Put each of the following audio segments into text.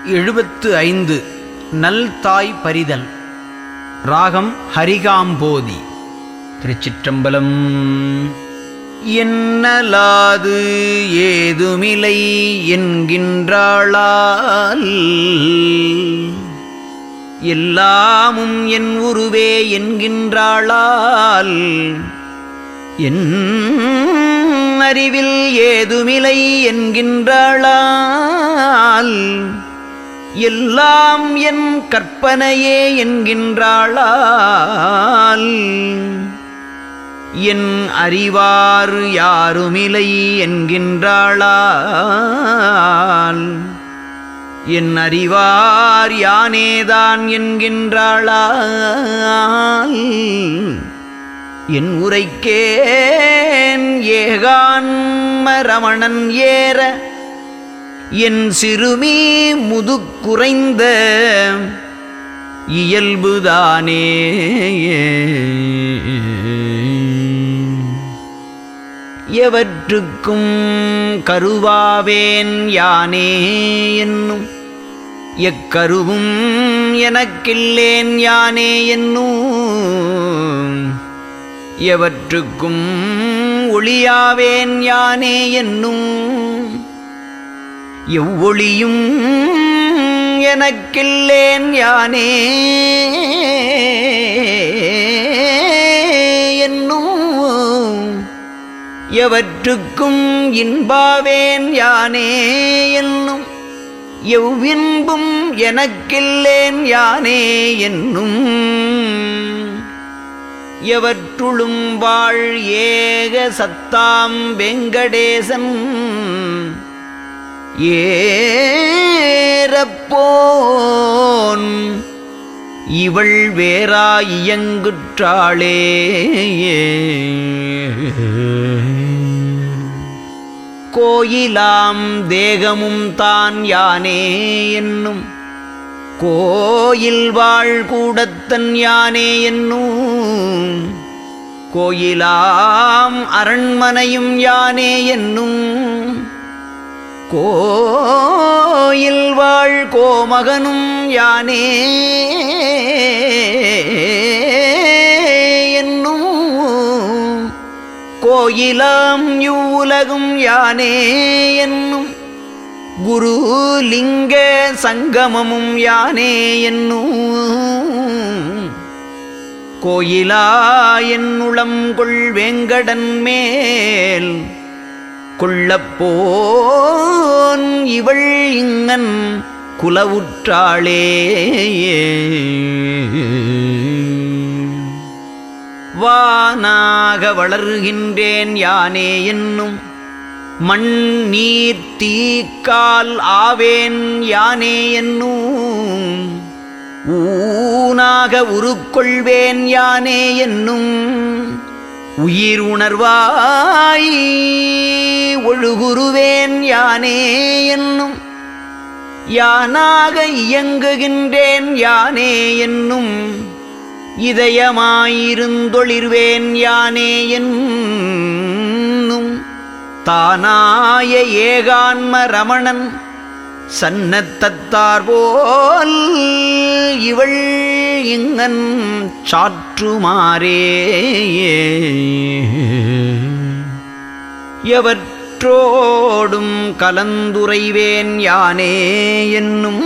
75 நல்தாய் பரிதல். ராகம் ஹரிகாம்போதி. திருச்சிற்றம்பலம். என்னலாது ஏதுமிலை என்கின்றாளால் எல்லாமும் என் உருவே என்கின்றாளால் என் அறிவில் ஏதுமிலை என்கின்றாளால் எல்லாம் என் கற்பனையே என்கின்றாளால் என் அறிவார் யாருமிலை என்கின்றாளால் என் அறிவார் யானேதான் என்கின்றாளால் என் உரைக்கேன் ஏகான்ம ரமணன் ஏற என் சிறுமி முதுக்குறைந்த இயல்புதானே. எவற்றுக்கும் கருவாவேன் யானே என்னும் எக்கருவும் எனக்கில்லேன் யானே என்னும் எவற்றுக்கும் ஒளியாவேன் யானே என்னும் எவ்வொளியும் எனக்கில்லேன் யானே என்னும் எவற்றுக்கும் இன்பாவேன் யானே என்னும் எவ்வின்பும் எனக்கில்லேன் யானே என்னும் எவற்றுளும் வாழ் ஏக சத்தாம் வெங்கடேசன் ஏறப்போன் இவள் வேறா இயங்குற்றாளே. கோயிலாம் தேகமும் தான் யானே என்னும் கோயில் வாழ் கூடத்தன் யானே என்னும் கோயிலாம் அரண்மனையும் யானே என்னும் கோயில் வாழ் கோமகனும் யானே என்னும் கோயிலாம் இவ்வுலகும் யானே என்னும் குரு லிங்க சங்கமமும் யானே என்னும் கோயிலா என்னுளம் கொள் வேங்கடன் மேல் கொள்ளப்போன் இவள் இங்கன் குலவுற்றாளே. வானாக வளர்கின்றேன் யானே என்னும் மண் நீர் தீக்கால் ஆவேன் யானே என்னும் ஊனாக உருக்கொள்வேன் யானே என்னும் உயிர் உணர்வாய் ஒழுகுருவேன் யானே என்னும் யானாக இயங்குகின்றேன் யானே என்னும் இதயமாயிருந்தொளிர்வேன் யானே என்னும் தானாய ஏகான்ம ரமணன் சன்னத்தத்தார்போல் இவள் இங்கன் சாற்றுமாறே. எவற்றோடும் கலந்துரைவேன் யானே என்னும்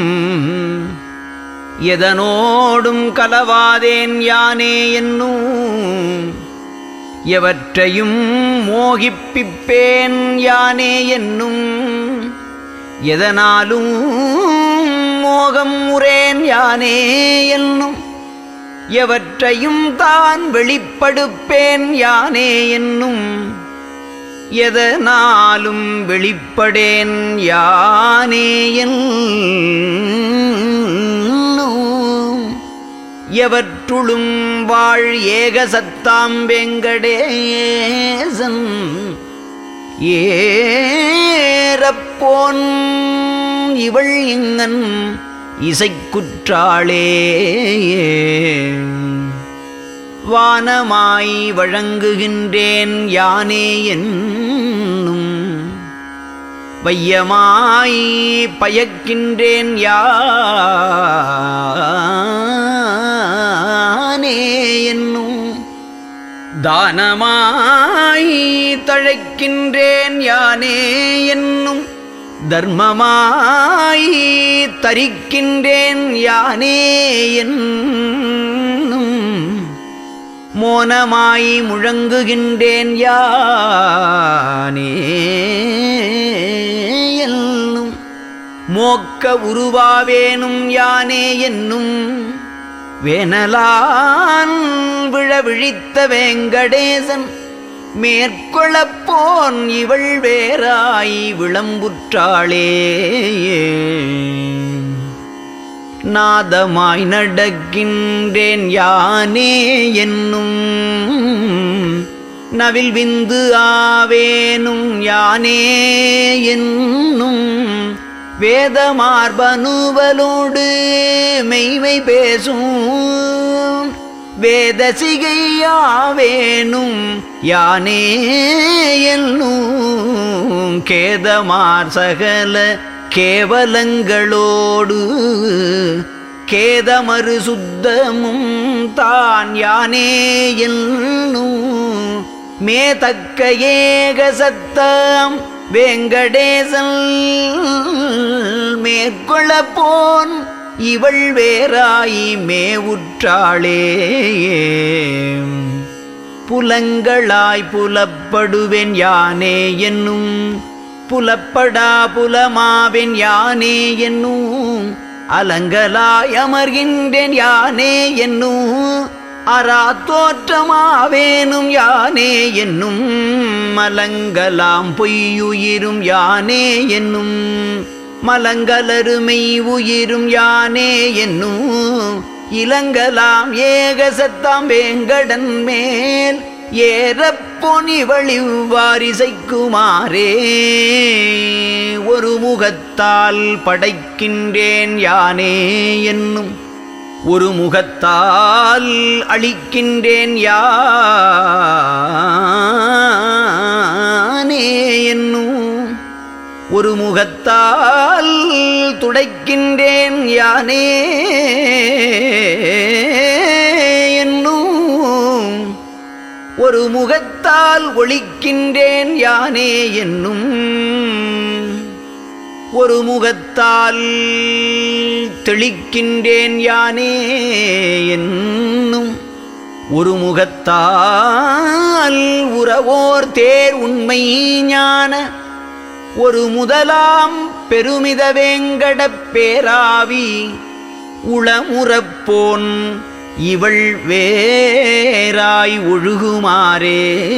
எதனோடும் கலவாதேன் யானே என்னும் எவற்றையும் மோகிப்பிப்பேன் யானே என்னும் எதனாலும் மோகம் உறேன் யானே என்னும் எவற்றையும் தான் வெளிப்படுப்பேன் யானே என்னும் எதனாலும் வெளிப்படேன் யானே என்னும் எவற்றுளும் வாழ் ஏக சத்தாம் வெங்கடேசன் ஏறப்போன் இவள் இங்கன் இசைக்குற்றாளே. வானமாய் வழங்குகின்றேன் யானே என்னும் வையமாய் பயக்கின்றேன் யானே என்னும் தானமாய் தழைக்கின்றேன் யானே என்னும் தர்மமாய் தரிக்கின்றேன் யானே என்னும் மோனமாய் முழங்குகின்றேன் யானே என்னும் மோக்க உருவாவேனும் யானே என்னும் வேனலான் விழவிழித்த வேங்கடேசன் மேற்கொள்ளப்போன் இவள் வேறாய் விளம்புற்றாளே நாதமாய் நடக்கின்றேன் யானே என்னும் நவில் விந்து ஆவேனும் யானே என்னும் வேதமார்பனுவலோடு மெய்மை பேசும் வேதசிகையாவேனும் யானே என்னும் கேதமார் சகல கேவலங்களோடு கேதமறு சுத்தமும் தான் யானே என்னும் மேதக்க ஏகசத்தம் வேங்கடேசன் மேற்கொள்ளப்போன் இவள் வேறாய் மேவுற்றாளே புலங்களாய் புலப்படுவேன் யானே என்னும் புலப்படா புலமாவேன் யானே என்னும் அலங்கலாய் அமர்கின்றேன் யானே என்னும் அரா தோற்றமாவேனும் யானே என்னும் மலங்கலாம் பொய்யுயிரும் யானே என்னும் மலங்கலருமை உயிரும் யானே என்னும் இலங்கலாம் ஏகசத்தாம் வேங்கடன் மேல் ஏறப்பொனி வழிவாரிசைக்குமாரே ஒரு முகத்தால் படைக்கின்றேன் யானே என்னும் ஒரு முகத்தால் அழிக்கின்றேன் யானே என்னும் ஒரு முகத்தால் துடைக்கின்றேன் யானே என்னும் ஒரு முகத்தால் ஒழிக்கின்றேன் யானே என்னும் ஒரு முகத்தால் தெளிக்கின்றேன் யானே என்னும் ஒரு முகத்தால் உறவோர் தேர் உண்மை ஞான ஒரு முதலாம் பெருமித வேங்கடப் பேராவி உளமுறப்போன் இவள் வேறாய் ஒழுகுமாறே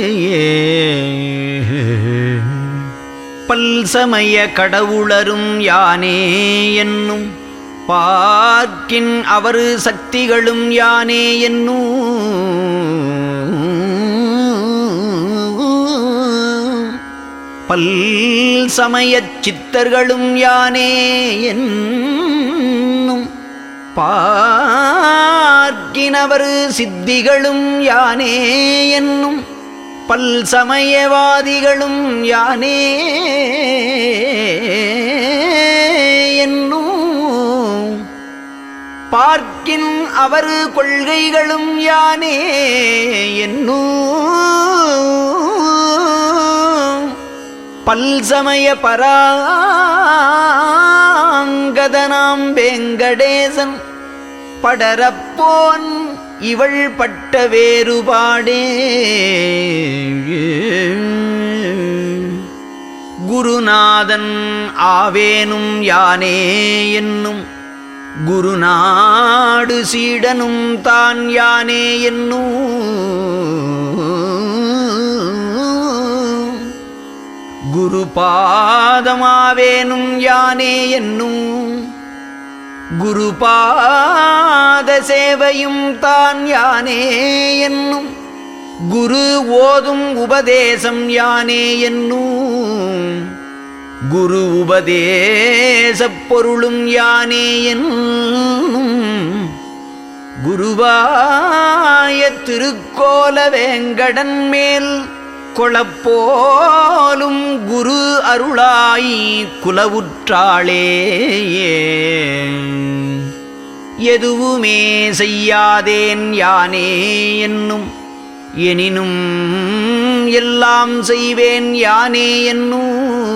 பல்சமய கடவுளரும் யானே என்னும் பார்க்கின் அவர் சக்திகளும் யானே என்னும் பல்சமயச் சித்தர்களும் யானே என்னும் பார்க்கினவர் சித்திகளும் யானே என்னும் பல்சமயவாதிகளும் யானே என்னும் பார்க்கின் அவர் கொள்கைகளும் யானே என்னும் பல்சமய பராங்கதனாம் வேங்கடேசன் படரப்போன் இவள் பட்ட வேறுபாடே குருநாதன் ஆவேனும் யானே என்னும் குருநாடு சீடனும் தான் யானே என்னும் குருபாதமாவேனும் யானே என்னும் குருபாத சேவையும் தான் யானே என்னும் குரு ஓதும் உபதேசம் யானே என்னும் குரு உபதேசப் பொருளும் யானே என்னும் குருவாய திருக்கோல வேங்கடன் மேல் கொளப்போலும் குரு அருளாய் குலவுற்றாளே எதுவுமே செய்யாதேன் யானே என்னும் எனினும் எல்லாம் செய்வேன் யானே என்னும்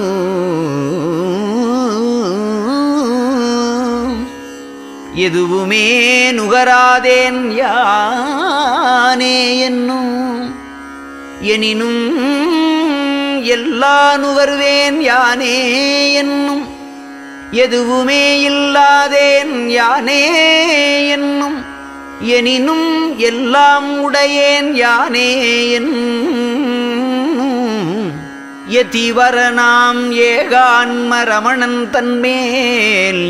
எதுவுமே நுகராதேன் யானே என்னும் எனினும் எல்லா நுகர்வேன் யானே என்னும் எதுவுமே இல்லாதேன் யானே என்னும் எனினும் எல்லாம் உடையேன் யானே என்னும் யதிவரனாம் ஏகான்ம ரமணன் தன்மேல்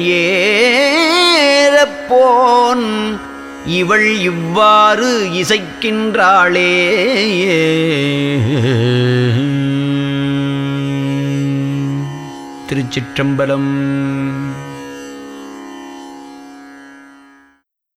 ஏறப்போன் இவள் இவ்வாறு இசைக்கின்றாளே. திருச்சிற்றம்பலம்.